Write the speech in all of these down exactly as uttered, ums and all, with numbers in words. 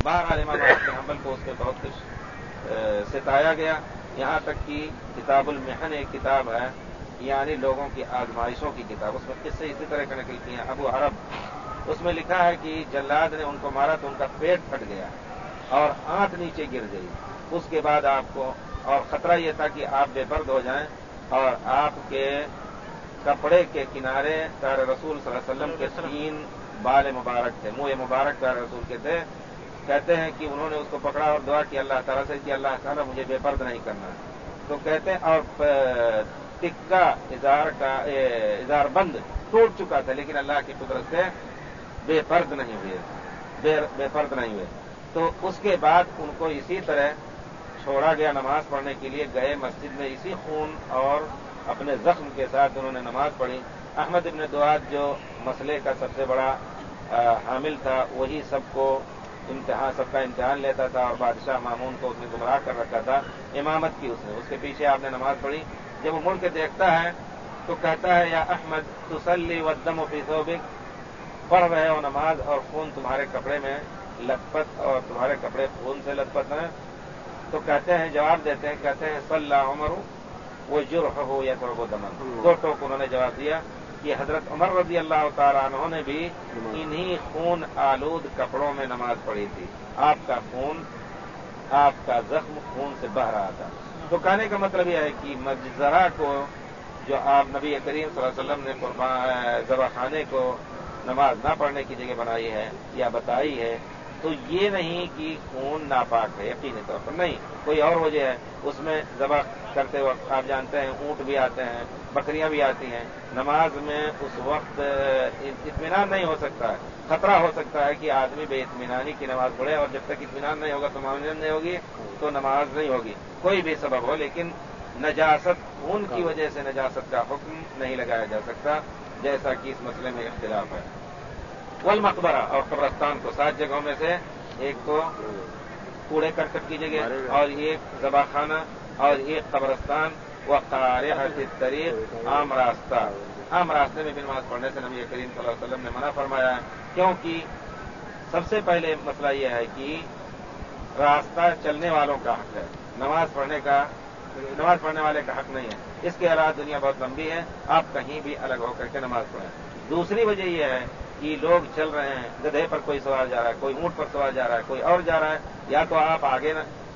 بہرحال امام احمد بن حنبل کو اس میں بہت کچھ ستایا گیا، یہاں تک کہ کتاب المحن ایک کتاب ہے، یعنی لوگوں کی آزمائشوں کی کتاب، اس میں قصے اسی طرح کا نقل کیے ہیں ابو عرب، اس میں لکھا ہے کہ جلاد نے ان کو مارا تو ان کا پیٹ پھٹ گیا اور آنت نیچے گر گئی، اس کے بعد آپ کو اور خطرہ یہ تھا کہ آپ بے پرد ہو جائیں، اور آپ کے کپڑے کے کنارے پیارے رسول صلی اللہ علیہ وسلم کے تین بال مبارک تھے، منہ مبارک پیارے رسول کے تھے، کہتے ہیں کہ انہوں نے اس کو پکڑا اور دعا کی اللہ تعالیٰ سے کہ اللہ تعالیٰ مجھے بے پرد نہیں کرنا، تو کہتے ہیں اور ٹکا اظہار کا اظہار بند ٹوٹ چکا تھا، لیکن اللہ کی قدرت سے بے پرد نہیں ہوئے بے, بے پرد نہیں ہوئے تو اس کے بعد ان کو اسی طرح چھوڑا گیا، نماز پڑھنے کے لیے گئے مسجد میں، اسی خون اور اپنے زخم کے ساتھ انہوں نے نماز پڑھی۔ احمد ابن دعاد جو مسئلے کا سب سے بڑا حامل تھا، وہی سب کو امتحان سب کا امتحان لیتا تھا، اور بادشاہ مامون کو اس نے گمراہ کر رکھا تھا، امامت کی اس نے، اس کے پیچھے آپ نے نماز پڑھی، جب وہ مڑ کے دیکھتا ہے تو کہتا ہے یا احمد تصلی والدم فی ثوبک، پڑھ رہے ہو نماز اور خون تمہارے کپڑے میں لت پت اور تمہارے کپڑے خون سے لت پت ہیں، تو کہتے ہیں جواب دیتے ہیں کہتے ہیں صلی عمر وہ جرح ہو یا تھوڑا دمن، دو ٹوک انہوں نے جواب دیا کہ حضرت عمر رضی اللہ تعالیٰ عنہ نے بھی انہی خون آلود کپڑوں میں نماز پڑھی تھی، آپ کا خون آپ کا زخم خون سے بہہ رہا تھا۔ تو کہنے کا مطلب یہ ہے کہ مجزرہ کو جو آپ نبی کریم صلی اللہ علیہ وسلم نے ذبح خانے کو نماز نہ پڑھنے کی جگہ بنائی ہے یا بتائی ہے، تو یہ نہیں کہ خون ناپاک ہے، یقینی طور پر نہیں، کوئی اور وجہ ہے، اس میں ذبح کرتے وقت آپ جانتے ہیں اونٹ بھی آتے ہیں، بکریاں بھی آتی ہیں، نماز میں اس وقت اطمینان نہیں ہو سکتا ہے، خطرہ ہو سکتا ہے کہ آدمی بے اطمینانی کی نماز پڑھے، اور جب تک اطمینان نہیں ہوگا تو معاملت نہیں ہوگی تو نماز نہیں ہوگی، کوئی بھی سبب ہو، لیکن نجاست خون کی وجہ سے نجاست کا حکم نہیں لگایا جا سکتا، جیسا کہ اس مسئلے میں اختلاف ہے۔ والمقبرہ اور قبرستان کو سات جگہوں میں سے ایک تو کوڑے کرکٹ کی جگہ اور ایک ذبح خانہ اور ایک قبرستان، وقارعۃ الطریق عام راستہ، عام راستے میں بھی نماز پڑھنے سے نبی کریم صلی اللہ علیہ وسلم نے منع فرمایا ہے، کیونکہ سب سے پہلے مسئلہ یہ ہے کہ راستہ چلنے والوں کا حق ہے، نماز پڑھنے کا نماز پڑھنے والے کا حق نہیں ہے، اس کے علاوہ دنیا بہت لمبی ہے، آپ کہیں بھی الگ ہو کر کے نماز پڑھیں۔ دوسری وجہ یہ ہے کہ لوگ چل رہے ہیں، گدھے پر کوئی سوار جا رہا ہے، کوئی اونٹ پر سوار جا رہا ہے، کوئی اور جا رہا ہے، یا تو آپ آگے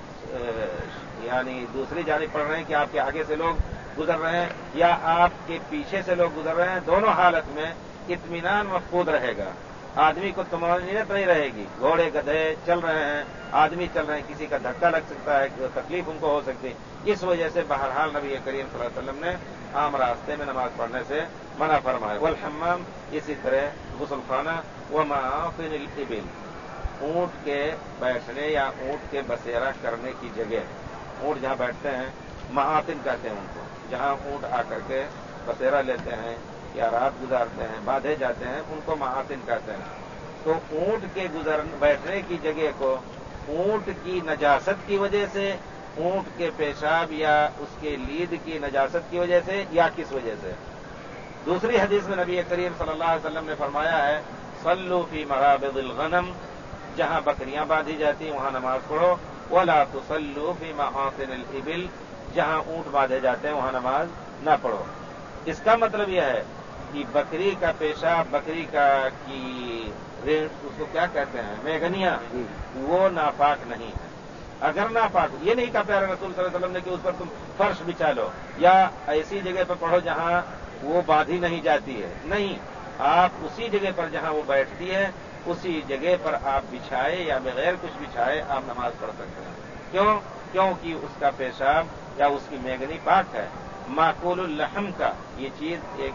یعنی دوسری جانب پڑھ رہے ہیں کہ آپ کے آگے سے لوگ گزر رہے ہیں یا آپ کے پیچھے سے لوگ گزر رہے ہیں، دونوں حالت میں اطمینان مفقود رہے گا، آدمی کو طمانینت نہیں رہے گی، گھوڑے گدھے چل رہے ہیں، آدمی چل رہے ہیں، کسی کا دھکا لگ سکتا ہے، تکلیف ان کو ہو سکتی ہے، اس وجہ سے بہرحال نبی کریم صلی اللہ علیہ وسلم نے عام راستے میں نماز پڑھنے سے منع فرمایا۔ والحمام اسی طرح غسل خانہ، ومعاطن الابل اونٹ کے بیٹھنے یا اونٹ کے بسیرا کرنے کی جگہ، اونٹ جہاں بیٹھتے ہیں معاطن کہتے ہیں ان کو، جہاں اونٹ آ کر کے بسیرا لیتے ہیں یا رات گزارتے ہیں، باندھے جاتے ہیں، ان کو معاطن کہتے ہیں۔ تو اونٹ کے گزر بیٹھنے کی جگہ کو اونٹ کی نجاست کی وجہ سے، اونٹ کے پیشاب یا اس کے لید کی نجاست کی وجہ سے، یا کس وجہ سے؟ دوسری حدیث میں نبی کریم صلی اللہ علیہ وسلم نے فرمایا ہے صلوا فی مرابض الغنم، جہاں بکریاں باندھی جاتی ہیں وہاں نماز پڑھو، ولا تصلوا فی معاطن الابل، جہاں اونٹ باندھے جاتے ہیں وہاں نماز نہ پڑھو۔ اس کا مطلب یہ ہے کہ بکری کا پیشاب، بکری کا کی اس کو کیا کہتے ہیں میگنیاں، وہ ناپاک نہیں ہے۔ اگر ناپاک، یہ نہیں کہا پیارے رسول صلی اللہ علیہ وسلم نے کہ اس پر تم فرش بچھا لو یا ایسی جگہ پر پڑھو جہاں وہ باندھی نہیں جاتی ہے، نہیں، آپ اسی جگہ پر جہاں وہ بیٹھتی ہے اسی جگہ پر آپ بچھائے یا بغیر کچھ بچھائے آپ نماز پڑھ سکتے ہیں۔ کیوں؟ کیونکہ اس کا پیشاب یا اس کی میگنی پاک ہے۔ معقول اللحم کا یہ چیز ایک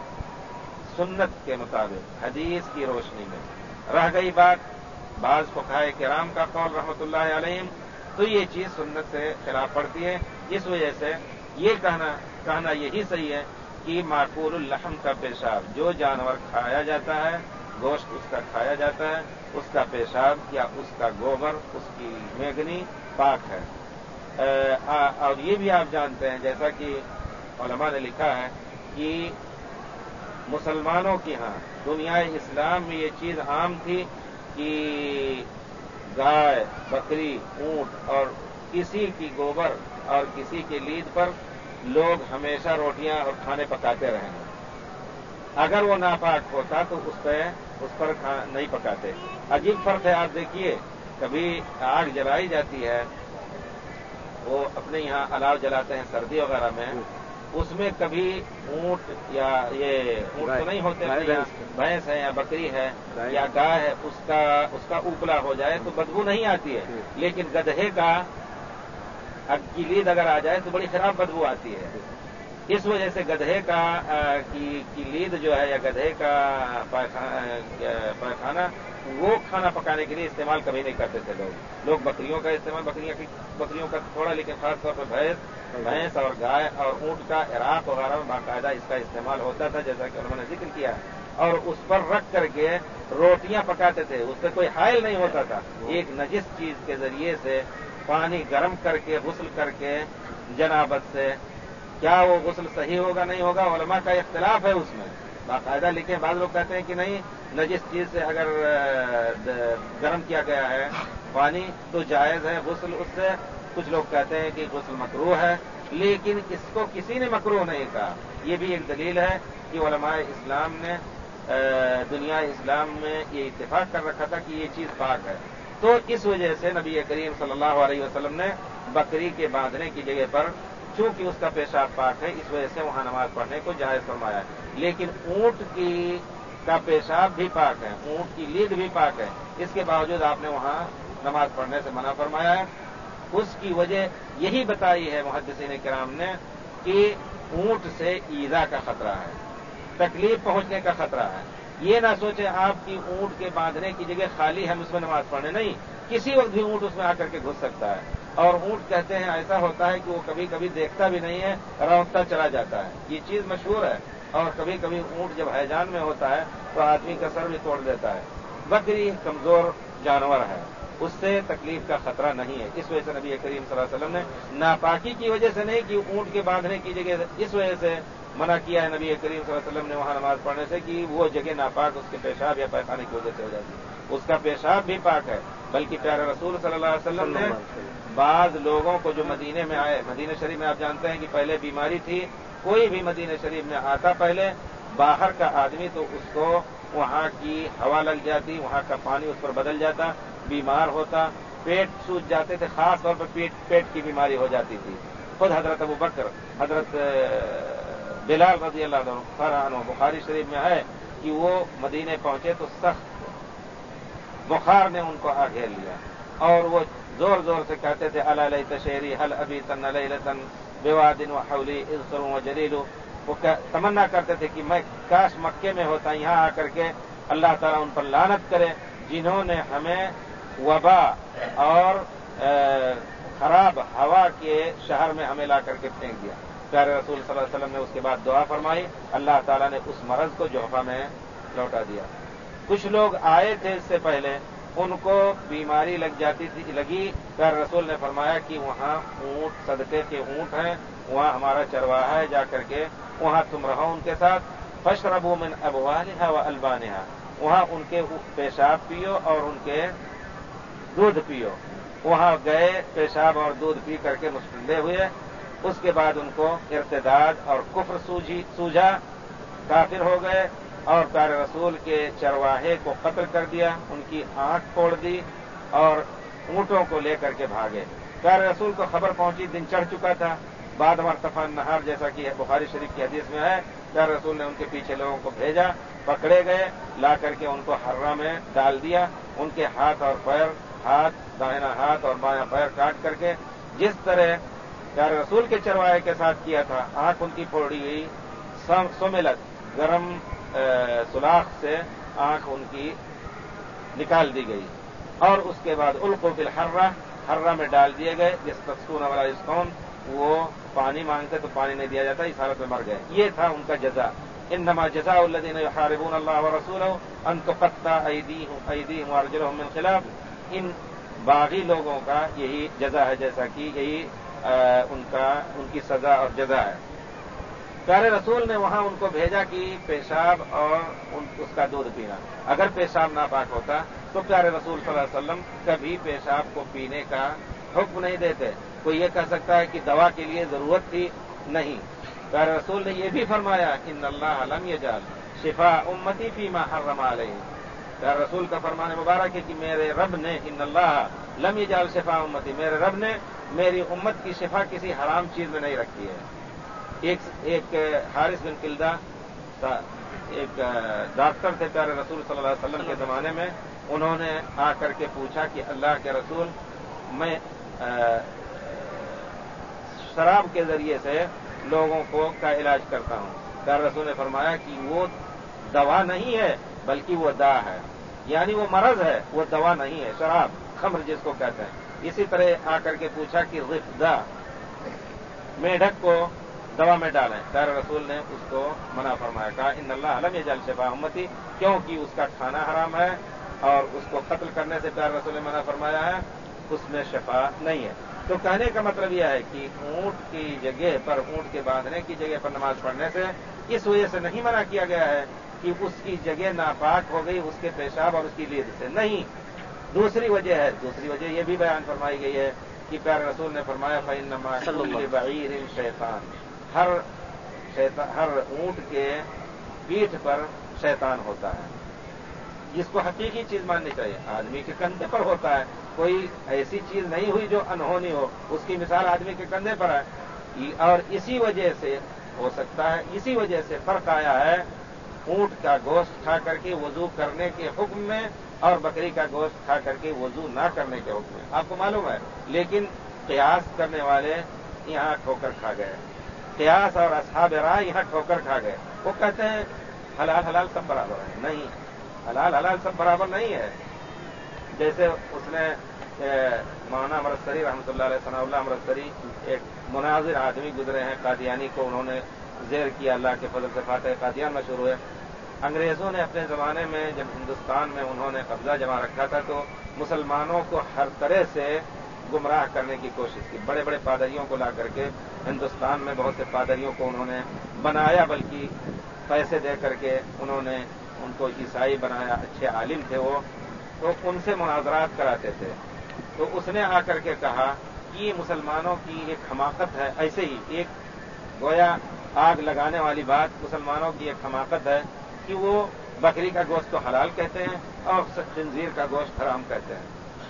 سنت کے مطابق حدیث کی روشنی میں رہ گئی بات، بعض فقہائے کرام کا قول رحمۃ اللہ علیہم، تو یہ چیز سنت سے خلاف پڑتی ہے، اس وجہ سے یہ کہنا کہنا یہی صحیح ہے کہ معقول اللحم کا پیشاب، جو جانور کھایا جاتا ہے، گوشت اس کا کھایا جاتا ہے، اس کا پیشاب یا اس کا گوبر، اس کی میگنی پاک ہے۔ اور یہ بھی آپ جانتے ہیں جیسا کہ علماء نے لکھا ہے کہ مسلمانوں کی ہاں دنیا اسلام میں یہ چیز عام تھی کہ گائے، بکری، اونٹ اور کسی کی گوبر اور کسی کی لید پر لوگ ہمیشہ روٹیاں اور کھانے پکاتے رہیں گے۔ اگر وہ ناپاک ہوتا تو اس پہ اس پر نہیں پکاتے۔ عجیب فرق ہے، آپ دیکھیے کبھی آگ جلائی جاتی ہے، وہ اپنے یہاں الاؤ جلاتے ہیں سردی وغیرہ میں، اس میں کبھی اونٹ یا یہ اونٹ تو نہیں ہوتے، بھینس ہے یا بکری ہے یا گائے ہے، اس کا اس کا اوپلا ہو جائے تو بدبو نہیں آتی ہے، لیکن گدھے کا کی لید اگر آ جائے تو بڑی خراب بدبو آتی ہے۔ اس وجہ سے گدھے کا کی لید جو ہے یا گدھے کا پائخانہ وہ کھانا پکانے کے لیے استعمال کبھی نہیں کرتے تھے لوگ لوگ بکریوں کا استعمال بکریوں کی بکریوں کا تھوڑا، لیکن خاص طور پر بھینس بھینس اور گائے اور اونٹ کا عراق وغیرہ میں باقاعدہ اس کا استعمال ہوتا تھا، جیسا کہ انہوں نے ذکر کیا، اور اس پر رکھ کر کے روٹیاں پکاتے تھے، اس سے کوئی حائل نہیں ہوتا تھا۔ ایک نجس چیز کے ذریعے سے پانی گرم کر کے غسل کر کے جنابت سے، کیا وہ غسل صحیح ہوگا نہیں ہوگا، علماء کا اختلاف ہے اس میں باقاعدہ، لیکن بعض لوگ کہتے ہیں کہ نہیں، نجس چیز سے اگر گرم کیا گیا ہے پانی تو جائز ہے غسل اس سے۔ کچھ لوگ کہتے ہیں کہ غسل مکروہ ہے، لیکن اس کو کسی نے مکروہ نہیں کہا۔ یہ بھی ایک دلیل ہے کہ علماء اسلام نے دنیا اسلام میں یہ اتفاق کر رکھا تھا کہ یہ چیز پاک ہے، تو اس وجہ سے نبی کریم صلی اللہ علیہ وسلم نے بکری کے باندھنے کی جگہ پر چونکہ اس کا پیشاب پاک ہے، اس وجہ سے وہاں نماز پڑھنے کو جائز فرمایا ہے۔ لیکن اونٹ کی کا پیشاب بھی پاک ہے، اونٹ کی لید بھی پاک ہے، اس کے باوجود آپ نے وہاں نماز پڑھنے سے منع فرمایا ہے۔ اس کی وجہ یہی بتائی ہے محدثین کرام نے کہ اونٹ سے ایذا کا خطرہ ہے، تکلیف پہنچنے کا خطرہ ہے۔ یہ نہ سوچیں آپ کی اونٹ کے باندھنے کی جگہ خالی ہم اس میں نماز پڑھنے، نہیں، کسی وقت بھی اونٹ اس میں آ کر کے گھس سکتا ہے، اور اونٹ کہتے ہیں ایسا ہوتا ہے کہ وہ کبھی کبھی دیکھتا بھی نہیں ہے، رونقتا چلا جاتا ہے، یہ چیز مشہور ہے، اور کبھی کبھی اونٹ جب ہیجان میں ہوتا ہے تو آدمی کا سر بھی توڑ دیتا ہے۔ بکری کمزور جانور ہے، اس سے تکلیف کا خطرہ نہیں ہے، اس وجہ سے نبی کریم صلی اللہ علیہ وسلم نے ناپاکی کی وجہ سے نہیں کہ اونٹ کے باندھنے کی جگہ، اس وجہ سے منع کیا ہے نبی کریم صلی اللہ علیہ وسلم نے وہاں نماز پڑھنے سے کہ وہ جگہ ناپاک اس کے پیشاب یا پیخانے کی وجہ سے ہو جاتی ہے۔ اس کا پیشاب بھی پاک ہے، بلکہ پیارے رسول صلی اللہ علیہ وسلم نے بعض لوگوں کو جو مدینے میں آئے، مدینہ شریف میں آپ جانتے ہیں کہ پہلے بیماری تھی، کوئی بھی مدینہ شریف میں آتا پہلے باہر کا آدمی تو اس کو وہاں کی ہوا لگ جاتی، وہاں کا پانی اس پر بدل جاتا، بیمار ہوتا، پیٹ سوج جاتے تھے، خاص طور پر پیٹ پیٹ کی بیماری ہو جاتی تھی۔ خود حضرت ابو بکر، حضرت بلال رضی اللہ عنہ بخاری شریف میں ہے کہ وہ مدینے پہنچے تو سخت بخار نے ان کو آ گھیر لیا، اور وہ زور زور سے کہتے تھے الا لیت شعری هل ابیتن لیلۃ بواد وحولی اذخر وجلیل، وہ تمنا کرتے تھے کہ میں کاش مکے میں ہوتا، یہاں آ کر کے اللہ تعالیٰ ان پر لعنت کرے جنہوں نے ہمیں وبا اور خراب ہوا کے شہر میں ہمیں لا کر کے پھینک دیا۔ پیارے رسول صلی اللہ علیہ وسلم نے اس کے بعد دعا فرمائی، اللہ تعالیٰ نے اس مرض کو جوفہ میں لوٹا دیا۔ کچھ لوگ آئے تھے اس سے پہلے، ان کو بیماری لگ جاتی تھی لگی، پیارے رسول نے فرمایا کہ وہاں اونٹ صدقے کے اونٹ ہیں، وہاں ہمارا چرواہا ہے، جا کر کے وہاں تم رہو ان کے ساتھ، فاشربوا من ابوالها والبانها، وہاں ان کے پیشاب پیو اور ان کے دودھ پیو۔ وہاں گئے، پیشاب اور دودھ پی کر کے مسٹندے ہوئے، اس کے بعد ان کو ارتداد اور کفر سوجی سوجا، کافر ہو گئے، اور پیارے رسول کے چرواہے کو قتل کر دیا، ان کی آنکھ توڑ دی اور اونٹوں کو لے کر کے بھاگے۔ پیارے رسول کو خبر پہنچی، دن چڑھ چکا تھا، بعد مرتفع نہار جیسا کہ بخاری شریف کی حدیث میں ہے، پیارے رسول نے ان کے پیچھے لوگوں کو بھیجا، پکڑے گئے، لا کر کے ان کو حرہ میں ڈال دیا، ان کے ہاتھ اور پیر، ہاتھ داہنا ہاتھ اور بایاں پیر کاٹ کر کے جس طرح پیارے رسول کے چرواہے کے ساتھ کیا تھا، آنکھ ان کی پھوڑی گئی، سملت گرم سلاخ سے آنکھ ان کی نکال دی گئی، اور اس کے بعد القوا فی الحرہ، حرہ میں ڈال دیے گئے، یستسقون ولا یسقون، وہ پانی مانگتے تو پانی نہیں دیا جاتا، اس حالت میں مر گئے۔ یہ تھا ان کا جزا، انما جزاء الذین یحاربون اللہ ورسولہ ان تقطع ایدیہم ایدیہم وارجلہم من خلاف، ان باغی لوگوں کا یہی جزا ہے، جیسا کہ یہی ان کا ان کی سزا اور جزا ہے۔ پیارے رسول نے وہاں ان کو بھیجا کہ پیشاب اور اس کا دودھ پینا. اگر پیشاب ناپاک ہوتا تو پیارے رسول صلی اللہ علیہ وسلم کبھی پیشاب کو پینے کا حکم نہیں دیتے. کوئی یہ کہہ سکتا ہے کہ دوا کے لیے ضرورت تھی؟ نہیں. پیارے رسول نے یہ بھی فرمایا ان اللہ لم یجعل شفاء امتی فیما حرم علیہ. پیارے رسول کا فرمان مبارک ہے کہ میرے رب نے ان اللہ لم یجعل شفاء امتی، میرے رب نے میری امت کی شفا کسی حرام چیز میں نہیں رکھی ہے. ایک ایک حارث بن کلدہ ایک ڈاکٹر تھے پیارے رسول صلی اللہ علیہ وسلم کے زمانے میں. انہوں نے آ کر کے پوچھا کہ اللہ کے رسول میں شراب کے ذریعے سے لوگوں کو کا علاج کرتا ہوں. پیارے رسول نے فرمایا کہ وہ دوا نہیں ہے بلکہ وہ دا ہے، یعنی وہ مرض ہے، وہ دوا نہیں ہے. شراب خمر جس کو کہتے ہیں. اسی طرح آ کر کے پوچھا کہ رفدہ میڈک کو دوا میں ڈالیں. پیارے رسول نے اس کو منع فرمایا، کہا ان اللہ لم یجعل شفاء امتی، کیونکہ اس کا کھانا حرام ہے اور اس کو قتل کرنے سے پیارے رسول نے منع فرمایا ہے، اس میں شفا نہیں ہے. تو کہنے کا مطلب یہ ہے کہ اونٹ کی جگہ پر، اونٹ کے باندھنے کی جگہ پر نماز پڑھنے سے اس وجہ سے نہیں منع کیا گیا ہے کہ اس کی جگہ ناپاک ہو گئی اس کے پیشاب اور اس کی لید سے. نہیں، دوسری وجہ ہے. دوسری وجہ یہ بھی بیان فرمائی گئی ہے کہ پیارے رسول نے فرمایا فإنما لكل بعير شیطان، ہر ہر اونٹ کے پیٹھ پر شیطان ہوتا ہے، جس کو حقیقی چیز ماننی چاہیے. آدمی کے کندھے پر ہوتا ہے، کوئی ایسی چیز نہیں ہوئی جو انہونی ہو. اس کی مثال آدمی کے کندھے پر ہے. اور اسی وجہ سے ہو سکتا ہے، اسی وجہ سے فرق آیا ہے اونٹ کا گوشت کھا کر کے وضو کرنے کے حکم میں اور بکری کا گوشت کھا کر کے وضو نہ کرنے کے حکم میں. آپ کو معلوم ہے، لیکن قیاس کرنے والے یہاں ٹھوکر کھا گئے. قیاس اور اصحاب رائے یہاں ٹھوکر کھا گئے. وہ کہتے ہیں حلال حلال سب برابر ہے. نہیں، حلال حلال سب برابر نہیں ہے. جیسے اس نے مولانا امرتسری رحمۃ اللہ علیہ ثناء اللہ امرتسری ایک مناظر آدمی گزرے ہیں قادیانی کو انہوں نے زیر کیا. اللہ کے فضل سے فاتح قادیان مشہور ہوئے. انگریزوں نے اپنے زمانے میں جب ہندوستان میں انہوں نے قبضہ جما رکھا تھا تو مسلمانوں کو ہر طرح سے گمراہ کرنے کی کوشش کی. بڑے بڑے پادریوں کو لا کر کے ہندوستان میں بہت سے پادریوں کو انہوں نے بنایا، بلکہ پیسے دے کر کے انہوں نے ان کو عیسائی بنایا. اچھے عالم تھے وہ، تو ان سے مناظرات کراتے تھے. تو اس نے آ کر کے کہا کہ یہ مسلمانوں کی ایک حماقت ہے. ایسے ہی ایک گویا آگ لگانے والی بات، مسلمانوں کی ایک حماقت ہے کہ وہ بکری کا گوشت تو حلال کہتے ہیں اور خنزیر کا گوشت حرام کہتے ہیں.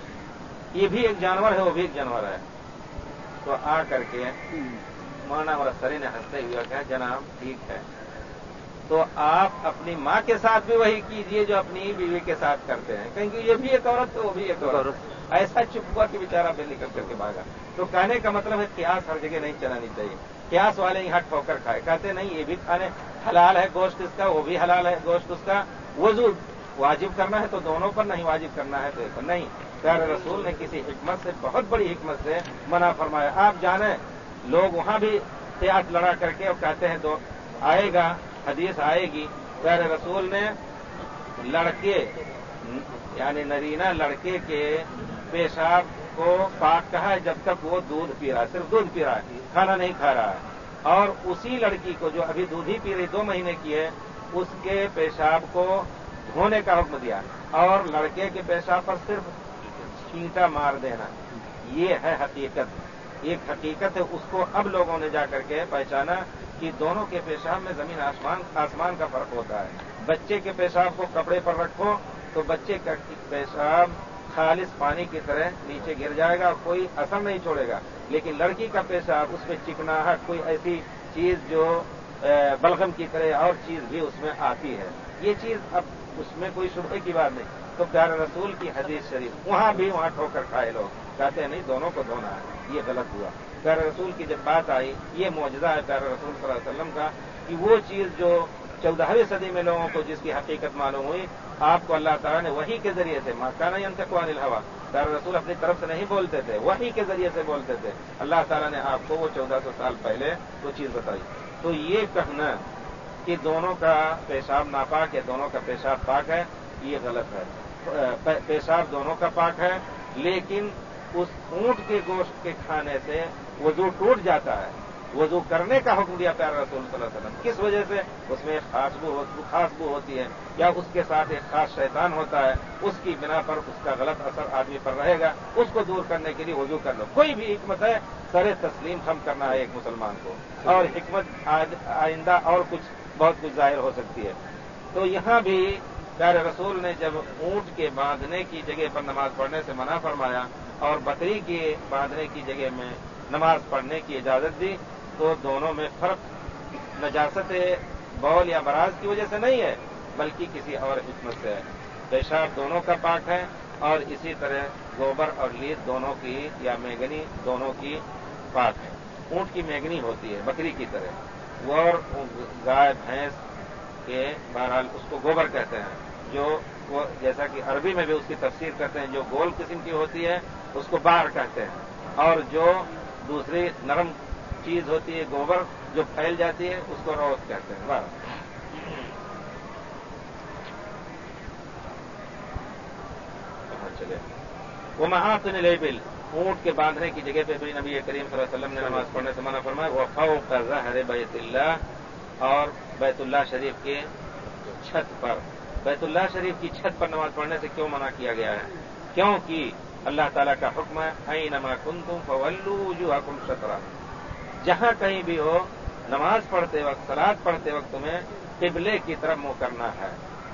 یہ بھی ایک جانور ہے، وہ بھی ایک جانور ہے. تو آ کر کے مولانا امرتسری نے ہنستے ہوئے کہا جناب ٹھیک ہے، تو آپ اپنی ماں کے ساتھ بھی وہی کیجئے جو اپنی بیوی کے ساتھ کرتے ہیں، کہیں کہ یہ بھی ایک عورت تو وہ بھی ایک عورت. ایسا چپ ہوا کہ بیچارہ بے نکل کر کے بھاگا. تو کہنے کا مطلب ہے قیاس ہر جگہ نہیں چلانی چاہیے. قیاس والے یہاں ٹھوکر کھائے، کہتے نہیں یہ بھی کھانے حلال ہے گوشت اس کا، وہ بھی حلال ہے گوشت اس کا. وضو واجب کرنا ہے تو دونوں پر، نہیں واجب کرنا ہے تو ایک پر. نہیں، پیارے رسول نے کسی حکمت سے، بہت بڑی حکمت سے منع فرمایا. آپ جانیں لوگ وہاں بھی قیاس لڑا کر کے اور کہتے ہیں تو آئے گا، حدیث آئے گی. پیارے رسول نے لڑکے یعنی نرینہ لڑکے کے پیشاب کو پاک کہا ہے جب تک وہ دودھ پی رہا ہے، صرف دودھ پی رہا ہے، کھانا نہیں کھا رہا ہے. اور اسی لڑکی کو جو ابھی دودھ ہی پی رہی، دو مہینے کی ہے، اس کے پیشاب کو دھونے کا حکم دیا اور لڑکے کے پیشاب پر صرف چھینٹا مار دینا. یہ ہے حقیقت، ایک حقیقت ہے. اس کو اب لوگوں نے جا کر کے پہچانا کہ دونوں کے پیشاب میں زمین آسمان آسمان کا فرق ہوتا ہے. بچے کے پیشاب کو کپڑے پر رکھو تو بچے کا پیشاب خالص پانی کی طرح نیچے گر جائے گا اور کوئی اثر نہیں چھوڑے گا. لیکن لڑکی کا پیشاب اس میں چکناہٹ، کوئی ایسی چیز جو بلغم کی طرح اور چیز بھی اس میں آتی ہے. یہ چیز اب اس میں کوئی شبہ کی بات نہیں. تو پیارے رسول کی حدیث شریف وہاں بھی وہاں ٹھوکر کھائے لوگ کہتے ہیں نہیں دونوں کو دھونا ہے، یہ غلط ہوا. پیارے رسول کی جب بات آئی، یہ معجزہ ہے پیارے رسول صلی اللہ علیہ وسلم کا کہ وہ چیز جو چودہویں صدی میں لوگوں کو جس کی حقیقت معلوم ہوئی، آپ کو اللہ تعالیٰ نے وحی کے ذریعے سے، ما کان ینطق عن الہویٰ، پیارے رسول اپنی طرف سے نہیں بولتے تھے، وحی کے ذریعے سے بولتے تھے. اللہ تعالیٰ نے آپ کو وہ چودہ سو سال پہلے وہ چیز بتائی. تو یہ کہنا کہ دونوں کا پیشاب ناپاک ہے، دونوں کا پیشاب پاک ہے، یہ غلط ہے. پیشاب دونوں کا پاک ہے، لیکن اس اونٹ کے گوشت کے کھانے سے وضو ٹوٹ جاتا ہے. वजू करने का हुक्म दिया प्यारे रसूल सल्लल्लाहु अलैहि वसल्लम। किस वजह से? उसमें एक खास बू खास बू होती है या उसके साथ एक खास शैतान होता है, उसकी बिना पर उसका गलत असर आदमी पर रहेगा, उसको दूर करने के लिए वजू कर लो। कोई भी हिकमत है, सरे तस्लीम हम करना है एक मुसलमान को, और हिकमत आइंदा और कुछ बहुत कुछ जाहिर हो सकती है। तो यहां भी प्यारे रसूल ने जब ऊंट के बांधने की जगह पर नमाज पढ़ने से मना फरमाया और बकरी के बांधने की जगह में नमाज पढ़ने की इजाजत दी, तो दोनों में फर्क नजासत बौल या बराज की वजह से नहीं है, बल्कि किसी और हिकमत से है। पेशाब दोनों का पाक है, और इसी तरह गोबर और लीद दोनों की या मेगनी दोनों की पाक है। ऊंट की मेगनी होती है बकरी की तरह, और गाय भैंस के बहरहाल उसको गोबर कहते हैं, जो वो जैसा कि अरबी में भी उसकी तफसीर करते हैं, जो गोल किस्म की होती है उसको बार कहते हैं, और जो दूसरी नरम चीज होती है गोबर जो फैल जाती है उसको रोत कहते हैं। बार चले वो महाफिन लेबिल, ऊंट के बांधने की जगह पे भी नबी करीम सल्लल्लाहु अलैहि वसल्लम ने नमाज पढ़ने से मना फरमाया। वह फौक़ ज़हर बैतुल्लाह, और बैतुल्लाह शरीफ के छत पर, बैतुल्लाह शरीफ की छत पर नमाज पढ़ने से क्यों मना किया गया है? क्योंकि अल्लाह ताला का हुक्म है, ऐनमा कुंतुम फवल्लू वुजूहकुम शतरा, जहां कहीं भी हो नमाज पढ़ते वक्त, सलात पढ़ते वक्त तुम्हें किबले की तरफ मुंह करना है।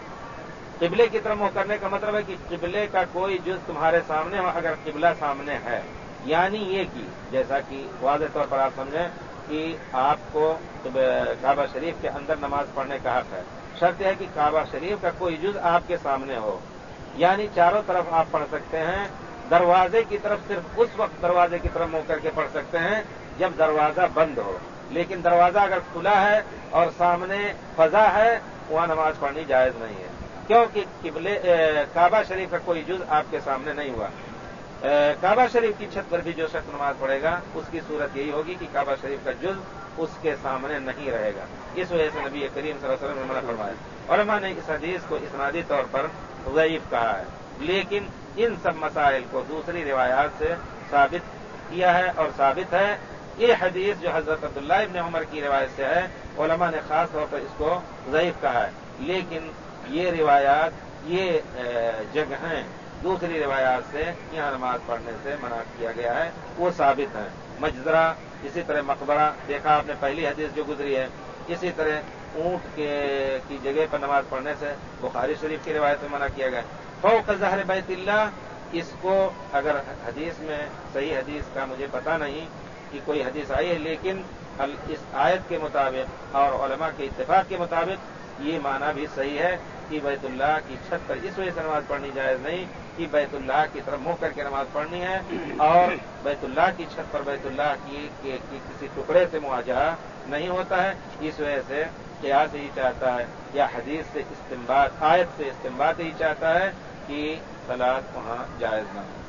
किबले की तरफ मुंह करने का मतलब है कि किबले का कोई जुज तुम्हारे सामने हो, अगर किबला सामने है, यानी ये कि जैसा कि वाज़ेह तौर पर आप समझें कि आपको काबा शरीफ के अंदर नमाज पढ़ने का हक है। शर्त है कि काबा शरीफ का कोई जुज आपके सामने हो, यानी चारों तरफ आप पढ़ सकते हैं। दरवाजे की तरफ सिर्फ उस वक्त दरवाजे की तरफ मुंह करके पढ़ सकते हैं जब दरवाजा बंद हो, लेकिन दरवाजा अगर खुला है और सामने फजा है, वहां नमाज पढ़नी जायज नहीं है, क्योंकि किबले काबा शरीफ का कोई जुज आपके सामने नहीं हुआ। काबा शरीफ की छत पर भी जो शख्स नमाज पढ़ेगा उसकी सूरत यही होगी कि काबा शरीफ का जुज उसके सामने नहीं रहेगा। इस वजह से नबी करीम सल्लल्लाहु अलैहि वसल्लम ने मना फरमाया। उलमा ने इस हदीस को इस्नादी तौर पर ज़ईफ कहा है, लेकिन इन सब मसाइल को दूसरी रिवायात से साबित किया है, और साबित है ये हदीस जो हजरत अब्दुल्लाह इब्न उमर की रिवायत से है, उलमा ने खास तौर पर इसको ज़ईफ कहा है, लेकिन ये रिवायात ये जगहें दूसरी रिवायात से यहाँ नमाज पढ़ने से मना किया गया है वो साबित है। मजदरा, इसी तरह मकबरा देखा आपने पहली हदीस जो गुजरी है, इसी तरह ऊंट के की जगह पर नमाज पढ़ने से बुखारी शरीफ की रिवायत में मना किया गया। फौक़ ज़हर बैतुल्लाह, इसको अगर हदीस में सही हदीस का मुझे पता नहीं कि कोई हदीस आई है, लेकिन इस आयत के मुताबिक और उलमा के इत्तेफाक के मुताबिक ये माना भी सही है कि बैतुल्लाह की छत पर इस वजह से नमाज पढ़नी जायज नहीं कि बैतुल्लाह की तरफ मुंह करके नमाज पढ़नी है, और बैतुल्लाह की छत पर बैतुल्लाह की, की, की किसी टुकड़े से मुआजा नहीं होता है। इस वजह से क़ियास यही चाहता है या हदीस से इस्तिंबात, आयत से इस्तिंबात यही चाहता है कि सलात वहां जायज न हो।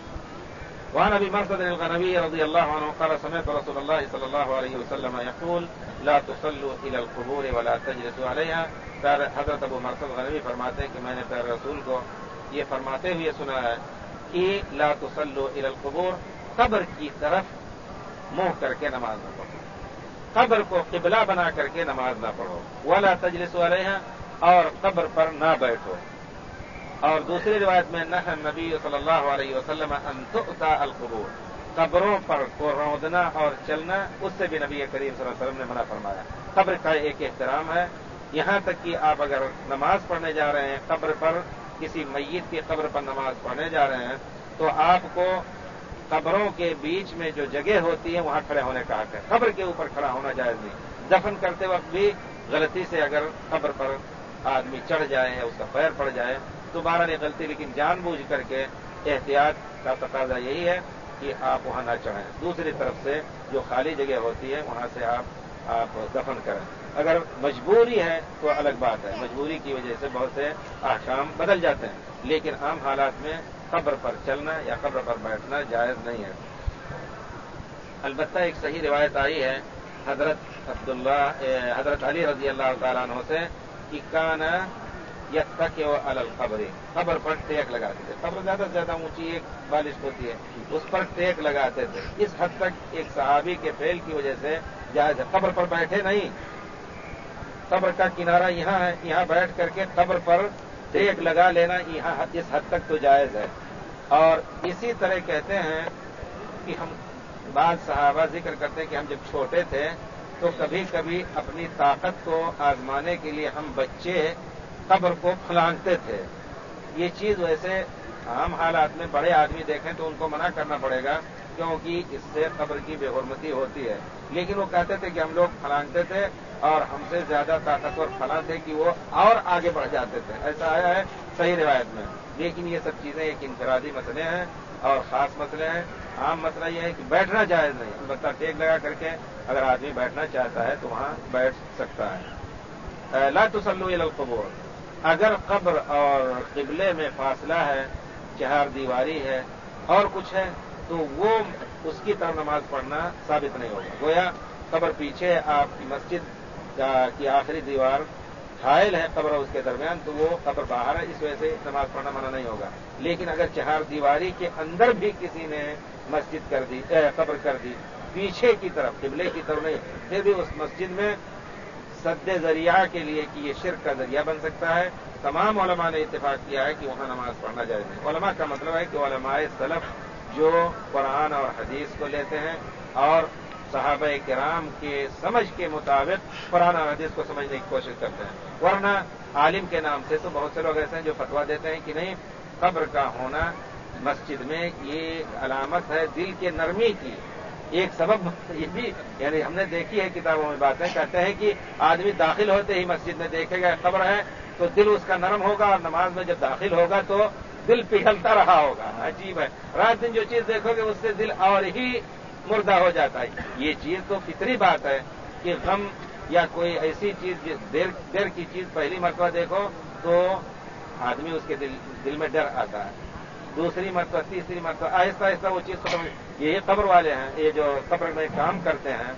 वहाँ नबी मरसद अल-गनवी रज़ियल्लाहु अन्हु क़ाल समिअतु रसूलल्लाह सल्लल्लाहु अलैहि वसल्लम यक़ूल ला तुसल्लू इलल क़ुबूर वला तजलिसू अलैहा। हज़रत अबू मरसद गनवी फरमाते हैं कि मैंने प्यारे रसूल को ये फरमाते हुए सुना है कि ला तुसल्लू इलल क़ुबूर, कब्र की तरफ मुंह करके नमाज न पढ़ो, कब्र को क़िबला बना करके नमाज न पढ़ो, वला तजलिसू अलैहा, और कब्र पर न बैठो। और दूसरी रिवायत में नह नबी सल्लल्लाहु अलैहि वसल्लम अन तुअता अल क़ुबूर, कब्रों पर को रौंदना और चलना, उससे भी नबी करीम सल्लल्लाहु अलैहि वसल्लम ने मना फरमाया। कब्र का एक एहतराम है, यहां तक कि आप अगर नमाज पढ़ने जा रहे हैं कब्र पर, किसी मैयत की कब्र पर नमाज पढ़ने जा रहे हैं, तो आपको कब्रों के बीच में जो जगह होती है वहां खड़े होने का हक है, कब्र के ऊपर खड़ा होना जायज नहीं। दफन करते वक्त भी गलती से अगर कब्र पर आदमी चढ़ जाए या उसका पैर पड़ जाए तो बहरहाल गलती, लेकिन जानबूझ करके एहतियात का तकाजा यही है कि आप वहां न चढ़ें, दूसरी तरफ से जो खाली जगह होती है वहां से आप आप दफन करें। अगर मजबूरी है तो अलग बात है, मजबूरी की वजह से बहुत से अहकाम बदल जाते हैं, लेकिन आम हालात में कब्र पर चलना या कब्र पर बैठना जायज नहीं है। अलबत्ता एक सही रिवायत आई है हजरत अब्दुल्ला हजरत अली रज़ी अल्लाह तआला अन्हु से कि काना यत्तकिउ अलल क़ब्र, कब्र पर टेक लगाते थे। कब्र ज्यादा से ज्यादा ऊंची एक बालिश होती है, उस पर टेक लगाते थे। इस हद तक एक सहाबी के फेल की वजह से جائز ہے. قبر پر بیٹھے نہیں, قبر کا کنارہ یہاں ہے, یہاں بیٹھ کر کے قبر پر ٹیک لگا لینا یہاں اس حد تک تو جائز ہے. اور اسی طرح کہتے ہیں کہ ہم بعض صحابہ ذکر کرتے ہیں کہ ہم جب چھوٹے تھے تو کبھی کبھی اپنی طاقت کو آزمانے کے لیے ہم بچے قبر کو پھلانگتے تھے. یہ چیز ویسے عام حالات میں بڑے آدمی دیکھیں تو ان کو منع کرنا پڑے گا, کیونکہ اس سے قبر کی بے حرمتی ہوتی ہے. لیکن وہ کہتے تھے کہ ہم لوگ پھلانگتے تھے اور ہم سے زیادہ طاقتور پھلاں تھے کہ وہ اور آگے بڑھ جاتے تھے. ایسا آیا ہے صحیح روایت میں. لیکن یہ سب چیزیں ایک انفرادی مسئلے ہیں اور خاص مسئلے ہیں. عام مسئلہ یہ ہے کہ بیٹھنا جائز نہیں, البتہ ٹیک لگا کر کے اگر آدمی بیٹھنا چاہتا ہے تو وہاں بیٹھ سکتا ہے. لا تصلوا الی القبور, اگر قبر اور قبلے میں فاصلہ ہے, چہار دیواری ہے اور کچھ ہے, تو وہ اس کی طرف نماز پڑھنا ثابت نہیں ہوگا. گویا قبر پیچھے آپ کی مسجد کی آخری دیوار حائل ہے قبر اور اس کے درمیان, تو وہ قبر باہر ہے, اس وجہ سے نماز پڑھنا منع نہیں ہوگا. لیکن اگر چہار دیواری کے اندر بھی کسی نے مسجد کر دی, قبر کر دی پیچھے کی طرف, قبلے کی طرف نہیں, پھر بھی اس مسجد میں سد ذریعہ کے لیے کہ یہ شرک کا ذریعہ بن سکتا ہے. تمام علماء نے اتفاق کیا ہے کہ وہاں نماز پڑھنا جائز نہیں. علماء کا مطلب ہے کہ علماء سلف جو قرآن اور حدیث کو لیتے ہیں اور صحابہ کرام کے سمجھ کے مطابق قرآن اور حدیث کو سمجھنے کی کوشش کرتے ہیں. ورنہ عالم کے نام سے تو بہت سے لوگ ایسے ہیں جو فتویٰ دیتے ہیں کہ نہیں, قبر کا ہونا مسجد میں یہ علامت ہے دل کے نرمی کی. ایک سبب یہ بھی یعنی ہم نے دیکھی ہے کتابوں میں باتیں, کہتے ہیں کہ آدمی داخل ہوتے ہی مسجد میں دیکھے گا قبر ہے تو دل اس کا نرم ہوگا, اور نماز میں جب داخل ہوگا تو دل پگھلتا رہا ہوگا. عجیب ہے, رات دن جو چیز دیکھو گے اس سے دل اور ہی مردہ ہو جاتا ہے. یہ چیز تو فطری بات ہے کہ غم یا کوئی ایسی چیز دیر دیر کی چیز پہلی مرتبہ دیکھو تو آدمی اس کے دل دل میں ڈر آتا ہے. دوسری مرتبہ, تیسری مرتبہ, آہستہ آہستہ وہ چیز ختم. یہی قبر والے ہیں, یہ جو قبر میں کام کرتے ہیں,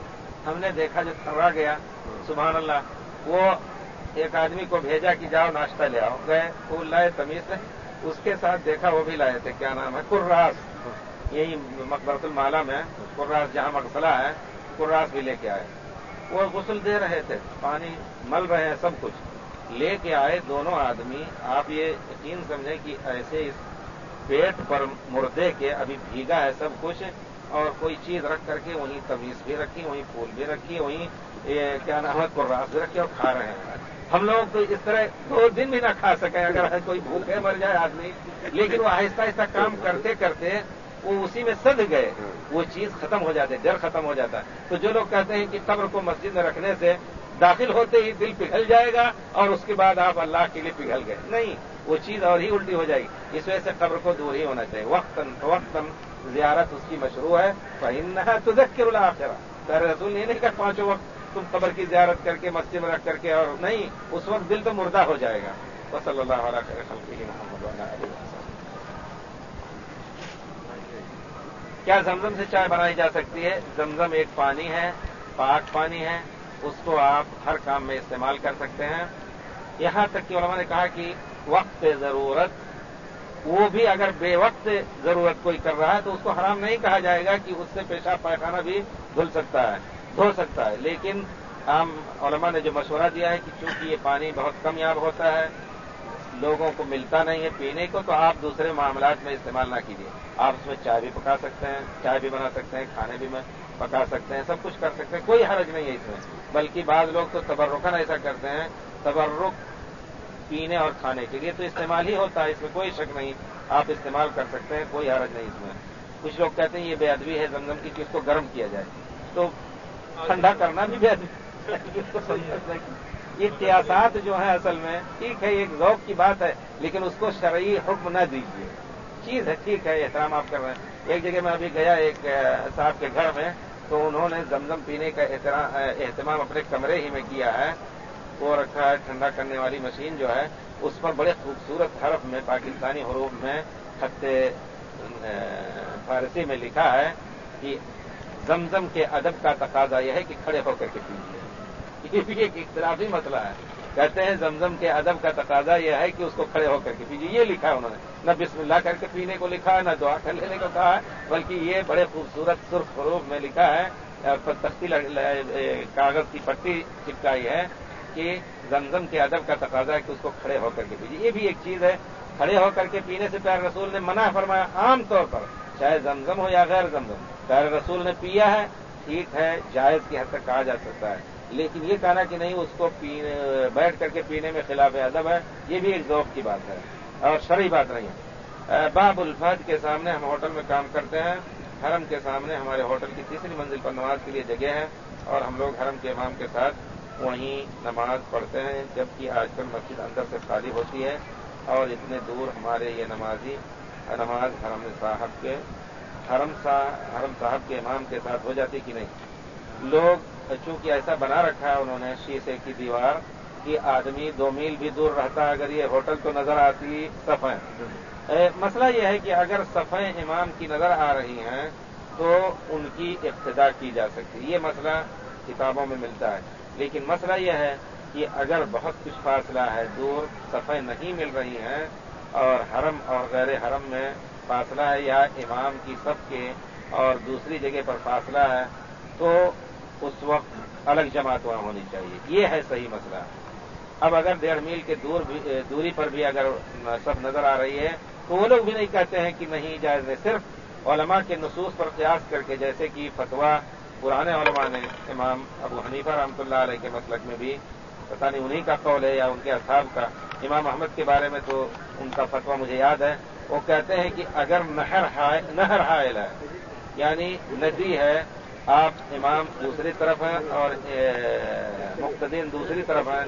ہم نے دیکھا جو تھرا گیا, سبحان اللہ, وہ ایک آدمی کو بھیجا کہ جاؤ ناشتہ لے آؤ, گئے پھول لائے تمیز سے, اس کے ساتھ دیکھا وہ بھی لائے تھے, کیا نام ہے, کراس, یہی مقبرۃ المعلا میں کراس جہاں مغسلہ ہے, کراس بھی لے کے آئے. وہ غسل دے رہے تھے, پانی مل رہے ہیں, سب کچھ لے کے آئے دونوں آدمی. آپ یہ یقین سمجھیں کہ ایسے اس پیٹ پر مردے کے ابھی بھیگا ہے سب کچھ, اور کوئی چیز رکھ کر کے وہیں تمیز بھی رکھی, وہیں پھول بھی رکھی, وہیں کیا نام ہے کراس بھی رکھی, اور کھا رہے ہیں. ہم لوگ تو اس طرح دو دن بھی نہ کھا سکیں اگر کوئی بھوکے مر جائے آدمی. لیکن وہ آہستہ آہستہ کام کرتے کرتے وہ اسی میں سد گئے, وہ چیز ختم ہو جاتی ہے, ڈر ختم ہو جاتا ہے. تو جو لوگ کہتے ہیں کہ قبر کو مسجد میں رکھنے سے داخل ہوتے ہی دل پگھل جائے گا اور اس کے بعد آپ اللہ کے لیے پگھل گئے, نہیں, وہ چیز اور ہی الٹی ہو جائے گی. اس وجہ سے قبر کو دور ہی ہونا چاہیے. وقتاً فوقتاً زیارت اس کی مشروع ہے. فإنها تذکر الآخرہ, سر رسول نے نہیں کہا پانچوں وقت تم قبر کی زیارت کر کے مسجد میں رکھ کر کے, اور نہیں, اس وقت دل تو مردہ ہو جائے گا. وصلی اللہ علیہ خیر خلقہ محمد وعلی آلہ وصحبہ. کیا زمزم سے چائے بنائی جا سکتی ہے؟ زمزم ایک پانی ہے, پاک پانی ہے, اس کو آپ ہر کام میں استعمال کر سکتے ہیں. یہاں تک کہ علماء نے کہا کہ وقت ضرورت, وہ بھی اگر بے وقت ضرورت کوئی کر رہا ہے تو اس کو حرام نہیں کہا جائے گا کہ اس سے پیشاب پائخانہ بھی دھل سکتا ہے, دھو سکتا ہے. لیکن عام علماء نے جو مشورہ دیا ہے کہ چونکہ یہ پانی بہت کم یاب ہوتا ہے, لوگوں کو ملتا نہیں ہے پینے کو, تو آپ دوسرے معاملات میں استعمال نہ کیجیے. آپ اس میں چائے بھی پکا سکتے ہیں, چائے بھی بنا سکتے ہیں, کھانے بھی میں پکا سکتے ہیں, سب کچھ کر سکتے ہیں, کوئی حرج نہیں ہے اس میں. بلکہ بعض لوگ تو تبرکاً ایسا کرتے ہیں, تبرک پینے اور کھانے کے لیے تو استعمال ہی ہوتا ہے, اس میں کوئی شک نہیں, آپ استعمال کر سکتے ہیں, کوئی حرج نہیں اس میں. کچھ لوگ کہتے ہیں یہ بے ادبی ہے زمزم کی کہ اس کو گرم کیا جائے, تو ٹھنڈا کرنا بھی بے ادبی. یہ قیاسات جو ہیں اصل میں ٹھیک ہے, ایک ذوق کی بات ہے, لیکن اس کو شرعی حکم نہ دیجیے. چیز ہے ٹھیک ہے, احترام آپ کر رہے ہیں. ایک جگہ میں ابھی گیا ایک صاحب کے گھر میں, تو انہوں نے زمزم پینے کا اہتمام اپنے کمرے ہی میں کیا ہے. وہ رکھا ہے ٹھنڈا کرنے والی مشین جو ہے, اس پر بڑے خوبصورت حرف میں پاکستانی حروف میں خط فارسی میں لکھا ہے کہ زمزم کے ادب کا تقاضا یہ ہے کہ کھڑے ہو کر کے پیجیے. یہ بھی ایک اختلافی مسئلہ ہے. کہتے ہیں زمزم کے ادب کا تقاضا یہ ہے کہ اس کو کھڑے ہو کر کے پیجیے. یہ لکھا ہے انہوں نے, نہ بسم اللہ کر کے پینے کو لکھا ہے, نہ دعا کر لینے کو کہا ہے, بلکہ یہ بڑے خوبصورت سرخ حروف میں لکھا ہے تختی کاغذ کی پٹی چپکائی ہے کہ زمزم کے ادب کا تقاضا ہے کہ اس کو کھڑے ہو کر کے پیجیے. یہ بھی ایک چیز ہے. کھڑے ہو کر کے پینے سے پیارے رسول نے منع فرمایا عام طور پر, چاہے زمزم ہو یا غیر زمزم. پیارے رسول نے پیا ہے, ٹھیک ہے, جائز کی حد تک کہا جا سکتا ہے, لیکن یہ کہنا کہ نہیں اس کو بیٹھ کر کے پینے میں خلاف ادب ہے, یہ بھی ایک ذوق کی بات ہے اور شرعی بات نہیں ہے. باب الفجر کے سامنے ہم ہوٹل میں کام کرتے ہیں. حرم کے سامنے ہمارے ہوٹل کی تیسری منزل پر نماز کے لیے جگہ ہے اور ہم لوگ حرم کے امام کے ساتھ وہیں نماز پڑھتے ہیں, جبکہ آج کل مسجد اندر سے خالی ہوتی ہے اور اتنے دور ہمارے یہ نمازی نماز حرم صاحب کے حرم حرم صاحب کے امام کے ساتھ ہو جاتی کہ نہیں. لوگ چونکہ ایسا بنا رکھا ہے انہوں نے شیشے کی دیوار کہ آدمی دو میل بھی دور رہتا ہے, اگر یہ ہوٹل تو نظر آتی صفیں. مسئلہ یہ ہے کہ اگر صفیں امام کی نظر آ رہی ہیں تو ان کی اقتدا کی جا سکتی. یہ مسئلہ کتابوں میں ملتا ہے, لیکن مسئلہ یہ ہے کہ اگر بہت کچھ فاصلہ ہے, دور صفیں نہیں مل رہی ہیں اور حرم اور غیر حرم میں فاصلہ ہے یا امام کی صف کے اور دوسری جگہ پر فاصلہ ہے, تو اس وقت الگ جماعت وہاں ہونی چاہیے. یہ ہے صحیح مسئلہ. اب اگر ڈیڑھ میل کے دور بھی دوری پر بھی اگر صف نظر آ رہی ہے تو وہ لوگ بھی نہیں کہتے ہیں کہ نہیں جائز ہے. صرف علماء کے نصوص پر قیاس کر کے, جیسے کہ فتویٰ پرانے علماء نے, امام ابو حنیفہ رحمۃ اللہ علیہ کے مسلک میں بھی پتہ نہیں انہی کا قول ہے یا ان کے اصحاب کا. امام احمد کے بارے میں تو ان کا فتویٰ مجھے یاد ہے, وہ کہتے ہیں کہ اگر نہر نہر حائل ہے یعنی ندی ہے, آپ امام دوسری طرف ہیں اور مقتدین دوسری طرف ہیں,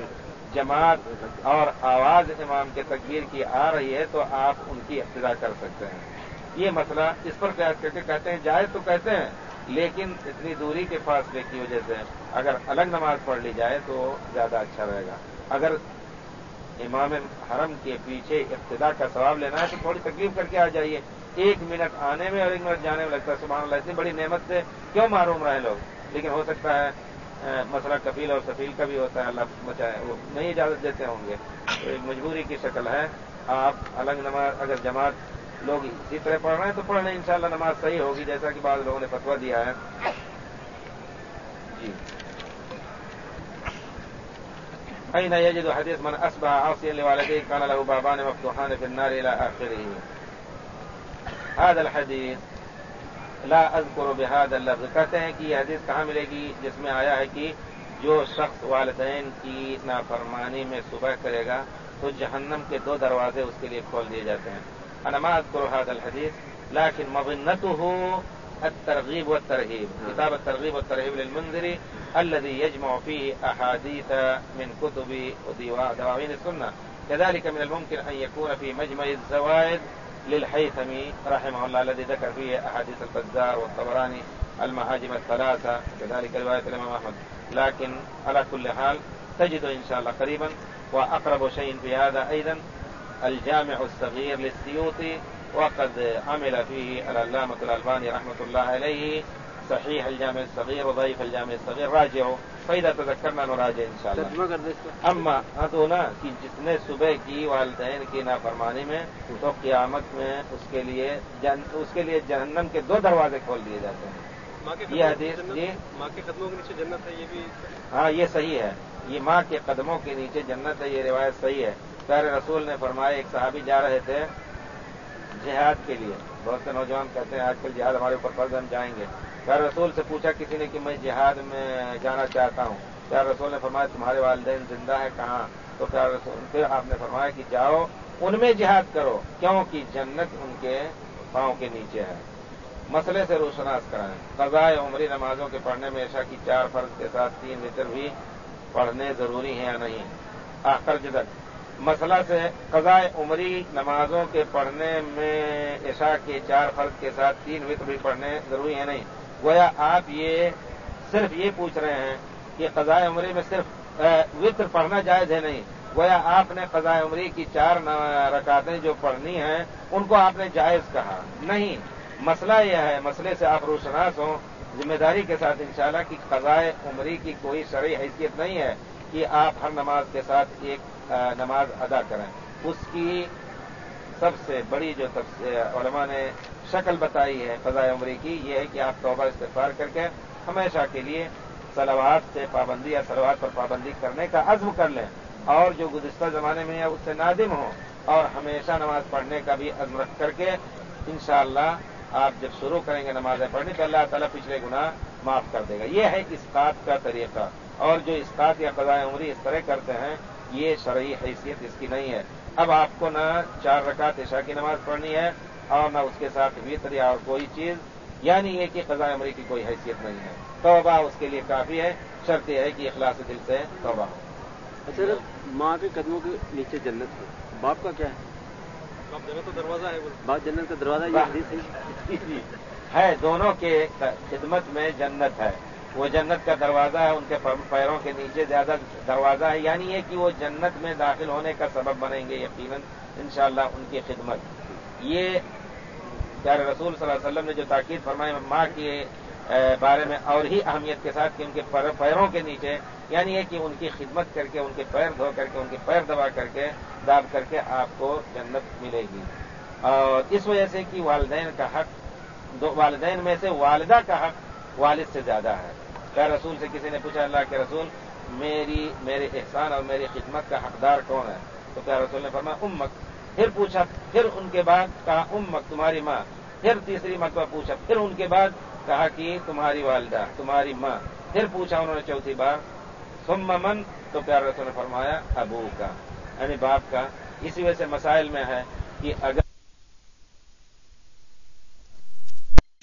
جماعت اور آواز امام کے تکبیر کی آ رہی ہے تو آپ ان کی اقتدا کر سکتے ہیں. یہ مسئلہ اس پر قیاس کر کے کہتے ہیں جائز تو کہتے ہیں, لیکن اتنی دوری کے فاصلے کی وجہ سے اگر الگ نماز پڑھ لی جائے تو زیادہ اچھا رہے گا. اگر امام حرم کے پیچھے اقتدا کا ثواب لینا ہے تو تھوڑی تکلیف کر کے آ جائیے. ایک منٹ آنے میں اور ایک منٹ جانے میں لگتا ہے. سبحان اللہ, اتنی بڑی نعمت سے کیوں محروم رہے لوگ. لیکن ہو سکتا ہے مسئلہ کفیل اور سفیل کا بھی ہوتا ہے, اللہ بچائے, وہ نہیں اجازت دیتے ہوں گے, تو ایک مجبوری کی شکل ہے. آپ الگ نماز اگر جماعت لوگ اسی طرح پڑھ رہے ہیں تو پڑھ لیں, انشاءاللہ نماز صحیح ہوگی, جیسا کہ بعض لوگوں نے فتویٰ دیا ہے. جی أين يجد حديث من أصبح عاصيا لوالديه كان له بابان مفتوحان في النار إلى آخره. هذا الحديث لا أذكر بهذا اللفظ. کہتے ہیں کہ یہ حدیث کہاں ملے گی جس میں آیا ہے کہ جو شخص والدین کی نافرمانی میں صبح کرے گا تو جہنم کے دو دروازے اس کے لیے کھول دیے جاتے ہیں. أنا ما أذكر هذا الحديث لكن مظنته الترغيب والترهيب. كتاب الترغيب والترهيب للمنذري الذي يجمع فيه أحاديث من كتب ودواوين السنة. كذلك من الممكن أن يكون في مجمع الزوائد للحيثمي رحمه الله الذي ذكر فيه أحاديث البزار والطبراني المعاجم الثلاثة, كذلك رواية الإمام أحمد. لكن على كل حال تجد إن شاء الله قريبا. وأقرب شيء في هذا أيضا الجامع الصغير للسيوطي, وقد عمل فيه العلامة الألباني رحمة الله عليه صحيح الجامع الصغير وضعيف الجامع الصغير. راجعوا فإذا تذكرنا نراجع إن شاء الله. اما اتونا کہ جس نے صبح کی والدین کی نافرمانی میں تو قیامت میں اس کے لیے جن اس کے لیے جہنم کے دو دروازے کھول دیے جاتے ہیں. یہ حدیث جی ماں کے قدموں کے نیچے جنت ہے, یہ بھی ہاں یہ صحیح ہے. یہ ماں کے قدموں کے نیچے جنت ہے, یہ روایت صحیح ہے. پیارے رسول نے فرمایا, ایک صحابی جا رہے تھے جہاد کے لیے. بہت سے نوجوان کہتے ہیں آج کل جہاد ہمارے اوپر فرض, ہم جائیں گے. پیارے رسول سے پوچھا کسی نے کہ میں جہاد میں جانا چاہتا ہوں. پیارے رسول نے فرمایا تمہارے والدین زندہ ہیں کہاں؟ تو پیارے رسول پھر آپ نے فرمایا کہ جاؤ ان میں جہاد کرو کیونکہ جنت ان کے پاؤں کے نیچے ہے. مسئلے سے روشناس کرائیں. قضاء عمری نمازوں کے پڑھنے میں عشاء کی چار فرض کے ساتھ تین وتر بھی پڑھنے ضروری ہیں یا نہیں؟ آخر جدک مسئلہ سے قضاء عمری نمازوں کے پڑھنے میں عشاء کے چار فرض کے ساتھ تین وتر بھی پڑھنے ضروری ہے نہیں. گویا آپ یہ صرف یہ پوچھ رہے ہیں کہ قضاء عمری میں صرف وتر پڑھنا جائز ہے نہیں. گویا آپ نے قضاء عمری کی چار رکعتیں جو پڑھنی ہیں ان کو آپ نے جائز کہا نہیں. مسئلہ یہ ہے, مسئلے سے آپ روشناس ہوں ذمہ داری کے ساتھ انشاءاللہ کہ قضاء عمری کی کوئی شرعی حیثیت نہیں ہے کہ آپ ہر نماز کے ساتھ ایک نماز ادا کریں. اس کی سب سے بڑی جو علماء نے شکل بتائی ہے قضاء عمری کی, یہ ہے کہ آپ توبہ استغفار کر کے ہمیشہ کے لیے صلوات سے پابندی یا صلوات پر پابندی کرنے کا عزم کر لیں، اور جو گزشتہ زمانے میں ہے اس سے نادم ہوں، اور ہمیشہ نماز پڑھنے کا بھی عزم رکھ کر کے انشاءاللہ آپ جب شروع کریں گے نمازیں پڑھنے تو اللہ تعالیٰ پچھلے گناہ معاف کر دے گا۔ یہ ہے اسقاط کا طریقہ، اور جو اسقاط یا قضاء عمری اس طرح کرتے ہیں یہ شرعی حیثیت اس کی نہیں ہے۔ اب آپ کو نہ چار رکعت عشاء کی نماز پڑھنی ہے اور نہ اس کے ساتھ وتر یا اور کوئی چیز، یعنی یہ کہ قضاء عمری کی کوئی حیثیت نہیں ہے۔ توبہ اس کے لیے کافی ہے، شرط یہ ہے کہ اخلاص دل سے توبہ ہو۔ اچھا، ماں کے قدموں کے نیچے جنت ہے، باپ کا کیا ہے؟ باپ جنت کا دروازہ ہے، باپ جنت کا دروازہ، یہ حدیث ہے ہے دونوں کے خدمت میں جنت ہے، وہ جنت کا دروازہ ہے، ان کے پیروں کے نیچے زیادہ دروازہ ہے، یعنی یہ کہ وہ جنت میں داخل ہونے کا سبب بنیں گے یقیناً انشاءاللہ ان کی خدمت۔ یہ پیارے رسول صلی اللہ علیہ وسلم نے جو تاکید فرمائی ماں کے بارے میں اور ہی اہمیت کے ساتھ کہ ان کے پیروں کے نیچے، یعنی یہ کہ ان کی خدمت کر کے ان کے پیر دھو کر کے ان کے پیر دبا کر کے داب کر کے آپ کو جنت ملے گی۔ اور اس وجہ سے کہ والدین کا حق، دو والدین میں سے والدہ کا حق والد سے زیادہ ہے۔ کیا رسول سے کسی نے پوچھا اللہ کے رسول میری میرے احسان اور میری خدمت کا حقدار کون ہے؟ تو کیا رسول نے فرمایا امک۔ پھر پوچھا، پھر ان کے بعد کہا امک تمہاری ماں، پھر تیسری مرتبہ پوچھا، پھر ان کے بعد کہا کہ تمہاری والدہ تمہاری ماں، پھر پوچھا انہوں نے چوتھی بار ثم من، تو پیارے رسول نے فرمایا ابو کا، یعنی باپ کا۔ اسی وجہ سے مسائل میں ہے کہ اگر